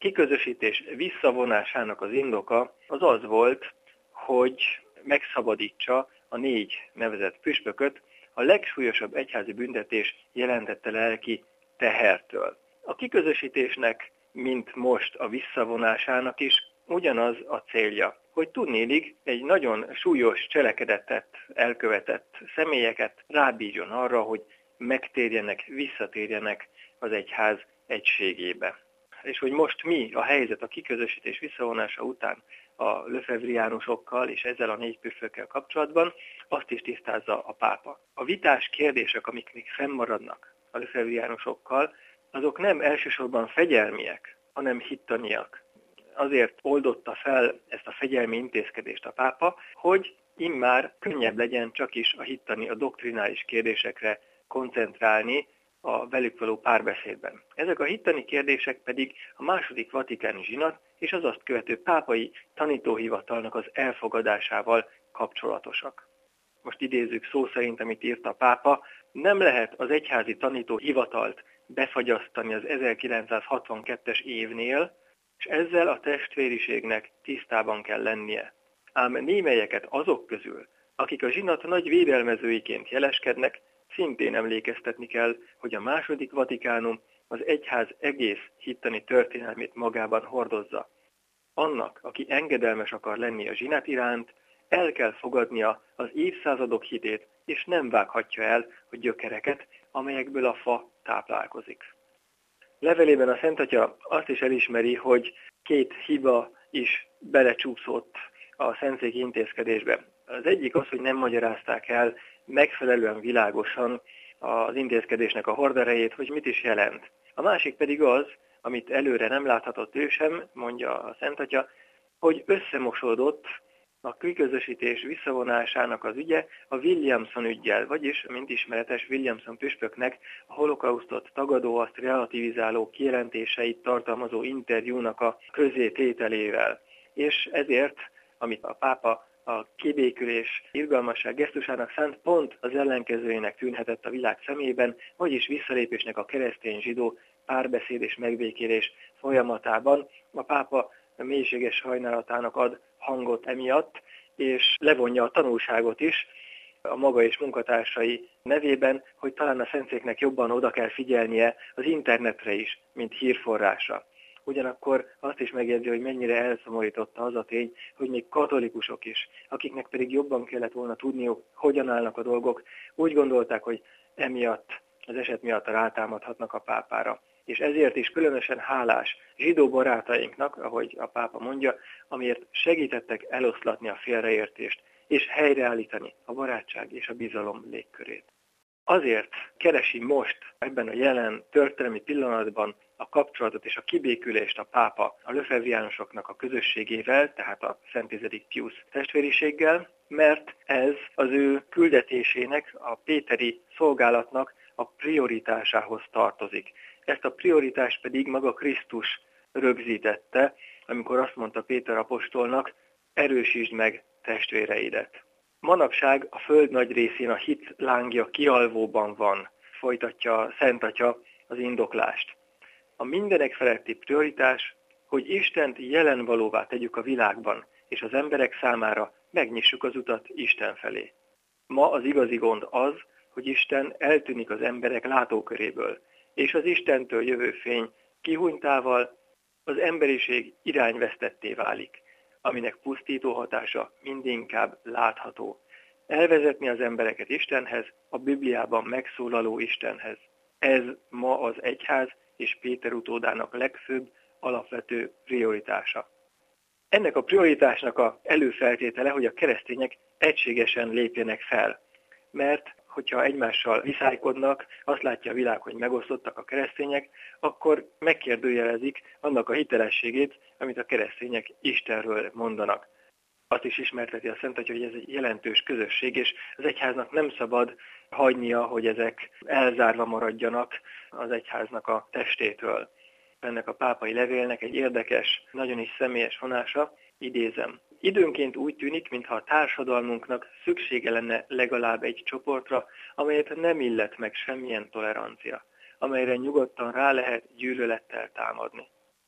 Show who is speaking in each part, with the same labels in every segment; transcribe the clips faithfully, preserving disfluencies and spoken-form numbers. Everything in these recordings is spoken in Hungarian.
Speaker 1: kiközösítés visszavonásának az indoka az az volt, hogy megszabadítsa a négy nevezett püspököt a legsúlyosabb egyházi büntetés jelentette lelki tehertől. A kiközösítésnek, mint most a visszavonásának is ugyanaz a célja, hogy tudnélik egy nagyon súlyos cselekedetet elkövetett személyeket rábízson arra, hogy megtérjenek, visszatérjenek az egyház egységébe. És hogy most mi a helyzet a kiközösítés visszavonása után a lefebvriánusokkal és ezzel a négy püspökkel kapcsolatban, azt is tisztázza a pápa. A vitás kérdések, amik még fennmaradnak a lefebvriánusokkal, azok nem elsősorban fegyelmiek, hanem hittaniak. Azért oldotta fel ezt a fegyelmi intézkedést a pápa, hogy immár könnyebb legyen csak is a hittani, a doktrinális kérdésekre koncentrálni a velük való párbeszédben. Ezek a hittani kérdések pedig a második vatikáni zsinat és az azt követő pápai tanítóhivatalnak az elfogadásával kapcsolatosak. Most idézzük szó szerint, amit írt a pápa, nem lehet az egyházi tanítóhivatalt befagyasztani az ezerkilencszázhatvankettes évnél, és ezzel a testvériségnek tisztában kell lennie. Ám némelyeket azok közül, akik a zsinat nagy védelmezőiként jeleskednek, szintén emlékeztetni kell, hogy a második vatikánum az egyház egész hittani történelmét magában hordozza. Annak, aki engedelmes akar lenni a zsinat iránt, el kell fogadnia az évszázadok hitét, és nem vághatja el a gyökereket, amelyekből a fa táplálkozik. Levelében a Szent Atya azt is elismeri, hogy két hiba is belecsúszott a szentszéki intézkedésbe. Az egyik az, hogy nem magyarázták el megfelelően világosan az intézkedésnek a horderejét, hogy mit is jelent. A másik pedig az, amit előre nem láthatott ő sem, mondja a Szent Atya, hogy összemosódott a kiközösítés visszavonásának az ügye a Williamson üggyel, vagyis, mint ismeretes, Williamson püspöknek a holokausztot tagadó, azt relativizáló kijelentéseit tartalmazó interjúnak a közzétételével. És ezért, amit a pápa a kibékülés irgalmasság gesztusának szánt, pont az ellenkezőjének tűnhetett a világ szemében, vagyis visszalépésnek a keresztény-zsidó párbeszéd és megbékélés folyamatában. A pápa mélységes sajnálatának ad hangot emiatt, és levonja a tanulságot is a maga és munkatársai nevében, hogy talán a szentszéknek jobban oda kell figyelnie az internetre is, mint hírforrásra. Ugyanakkor azt is megjegyzi, hogy mennyire elszomorította az a tény, hogy még katolikusok is, akiknek pedig jobban kellett volna tudniuk, hogyan állnak a dolgok, úgy gondolták, hogy emiatt, az eset miatt rátámadhatnak a pápára. És ezért is különösen hálás zsidó barátainknak, ahogy a pápa mondja, amiért segítettek eloszlatni a félreértést, és helyreállítani a barátság és a bizalom légkörét. Azért keresi most ebben a jelen történelmi pillanatban a kapcsolatot és a kibékülést a pápa a lefebvriánusoknak a közösségével, tehát a Szent Tizedik Piusz testvériséggel, mert ez az ő küldetésének, a péteri szolgálatnak a prioritásához tartozik. Ezt a prioritást pedig maga Krisztus rögzítette, amikor azt mondta Péter apostolnak, erősítsd meg testvéreidet. Manapság a föld nagy részén a hit lángja kialvóban van, folytatja a Szent Atya az indoklást. A mindenek feletti prioritás, hogy Istent jelenvalóvá tegyük a világban, és az emberek számára megnyissuk az utat Isten felé. Ma az igazi gond az, hogy Isten eltűnik az emberek látóköréből, és az Istentől jövő fény kihunytával az emberiség irányvesztetté válik, aminek pusztító hatása mindinkább látható. Elvezetni az embereket Istenhez, a Bibliában megszólaló Istenhez. Ez ma az egyház és Péter utódának legfőbb, alapvető prioritása. Ennek a prioritásnak az előfeltétele, hogy a keresztények egységesen lépjenek fel, mert hogyha egymással viszálykodnak, azt látja a világ, hogy megosztottak a keresztények, akkor megkérdőjelezik annak a hitelességét, amit a keresztények Istenről mondanak. Azt is ismerteti a Szent Atya, hogy ez egy jelentős közösség, és az egyháznak nem szabad hagynia, hogy ezek elzárva maradjanak az egyháznak a testétől. Ennek a pápai levélnek egy érdekes, nagyon is személyes vonása, idézem. Időnként úgy tűnik, mintha a társadalmunknak szüksége lenne legalább egy csoportra, amelyet nem illet meg semmilyen tolerancia, amelyre nyugodtan rá lehet gyűlölettel támadni.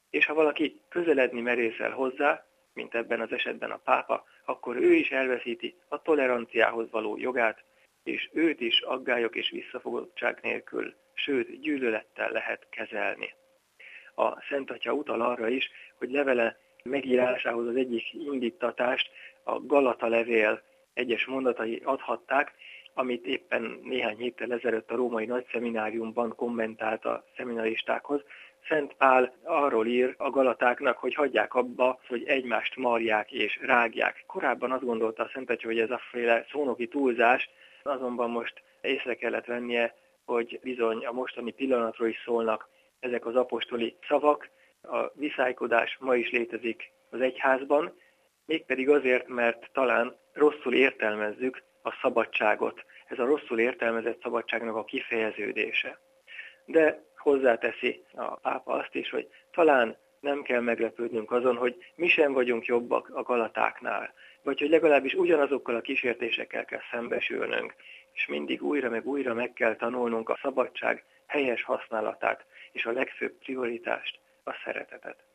Speaker 1: És ha valaki közeledni merészel hozzá, mint ebben az esetben a pápa, akkor ő is elveszíti a toleranciához való jogát, és őt is aggályok és visszafogottság nélkül, sőt gyűlölettel lehet kezelni. A Szent Atya utal arra is, hogy levele megírásához az egyik indítatást a Galata levél egyes mondatai adhatták, amit éppen néhány héttel ezelőtt a római nagyszemináriumban kommentált a szeminaristákhoz. Szent Pál arról ír a galatáknak, hogy hagyják abba, hogy egymást marják és rágják. Korábban azt gondolta a Szent Atya, hogy ez a féle szónoki túlzás, azonban most észre kellett vennie, hogy bizony a mostani pillanatról is szólnak ezek az apostoli szavak. A viszálykodás ma is létezik az egyházban, mégpedig azért, mert talán rosszul értelmezzük a szabadságot. Ez a rosszul értelmezett szabadságnak a kifejeződése. De hozzáteszi a pápa azt is, hogy talán nem kell meglepődnünk azon, hogy mi sem vagyunk jobbak a galatáknál, vagy hogy legalábbis ugyanazokkal a kísértésekkel kell szembesülnünk, és mindig újra meg újra meg kell tanulnunk a szabadság helyes használatát, és a legfőbb prioritást, a szeretetet.